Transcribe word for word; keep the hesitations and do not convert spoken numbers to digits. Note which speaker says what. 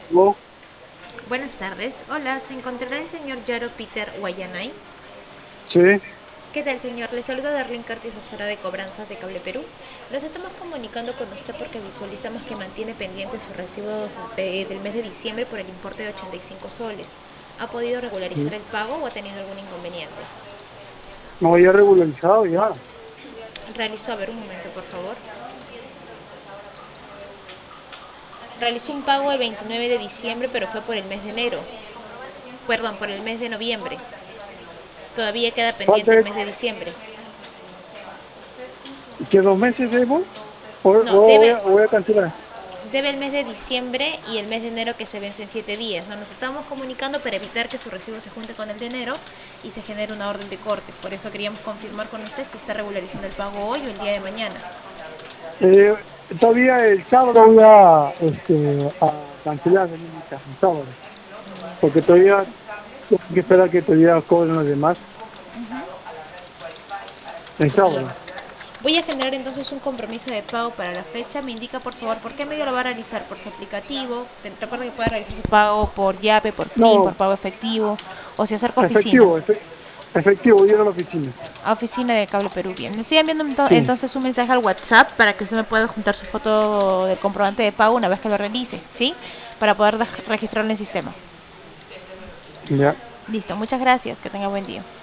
Speaker 1: No,
Speaker 2: Buenas tardes. Hola, ¿se encontrará el señor Yaro Peter Guayanay?
Speaker 1: sí,
Speaker 2: ¿Qué tal, señor? Le saluda Darlene Carti, asesora de cobranzas de Cable Perú. Nos estamos comunicando con usted porque visualizamos que mantiene pendiente sus recibos de- del mes de diciembre por el importe de ochenta y cinco soles. ¿Ha podido regularizar el pago o ha tenido algún inconveniente?
Speaker 1: no había regularizado ya.
Speaker 2: Realizó, a ver un momento, por favor. Realizó un pago el veintinueve de diciembre, pero fue por el mes de enero. Perdón, por el mes de noviembre. Todavía queda pendiente
Speaker 1: Falta
Speaker 2: el mes de diciembre.
Speaker 1: que dos meses debo, o,
Speaker 2: No,
Speaker 1: o voy,
Speaker 2: debe,
Speaker 1: a, voy a cancelar.
Speaker 2: Debe el mes de diciembre y el mes de enero que se vence en siete días. ¿No? Nos estamos comunicando para evitar que su recibo se junte con el de enero y se genere una orden de corte. Por eso queríamos confirmar con usted si está regularizando el pago hoy o el día de mañana.
Speaker 1: Eh, Todavía el sábado voy a, este, a cancelar venir mi casa, el sábado, porque todavía tengo que esperar que todavía cobren los demás el sábado.
Speaker 2: Listo. Voy a generar entonces un compromiso de pago para la fecha. Me indica por favor por qué medio lo va a realizar, por su aplicativo. Recuerda que puede realizar su pago por Yape, por Plin, por
Speaker 1: No,
Speaker 2: pago efectivo o si acerca a oficina.
Speaker 1: efectivo, efe- efectivo, ir a la oficina.
Speaker 2: A oficina de Cable Perú, bien. Le estoy enviando ento-
Speaker 1: Sí,
Speaker 2: entonces un mensaje al WhatsApp para que usted me pueda juntar su foto del comprobante de pago una vez que lo realice, ¿sí? Para poder dej- registrarlo en el sistema.
Speaker 1: ya.
Speaker 2: Listo, muchas gracias, que tenga buen día.